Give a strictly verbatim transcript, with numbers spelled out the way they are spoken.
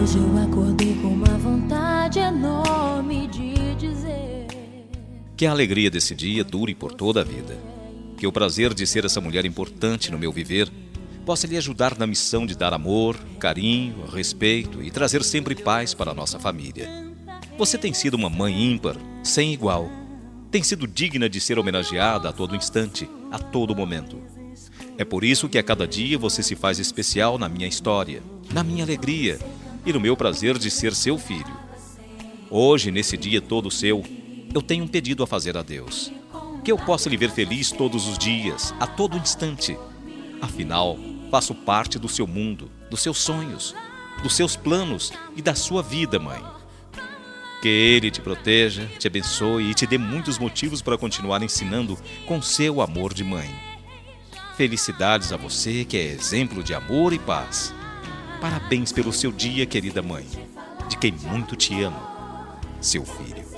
Hoje eu acordei com uma vontade enorme de dizer: que a alegria desse dia dure por toda a vida. Que o prazer de ser essa mulher importante no meu viver possa lhe ajudar na missão de dar amor, carinho, respeito e trazer sempre paz para a nossa família. Você tem sido uma mãe ímpar, sem igual. Tem sido digna de ser homenageada a todo instante, a todo momento. É por isso que a cada dia você se faz especial na minha história, na minha alegria e no meu prazer de ser seu filho. Hoje, nesse dia todo seu, eu tenho um pedido a fazer a Deus. Que eu possa lhe ver feliz todos os dias, a todo instante. Afinal, faço parte do seu mundo, dos seus sonhos, dos seus planos e da sua vida, mãe. Que Ele te proteja, te abençoe e te dê muitos motivos para continuar ensinando com seu amor de mãe. Felicidades a você, que é exemplo de amor e paz. Parabéns pelo seu dia, querida mãe, de quem muito te amo, seu filho.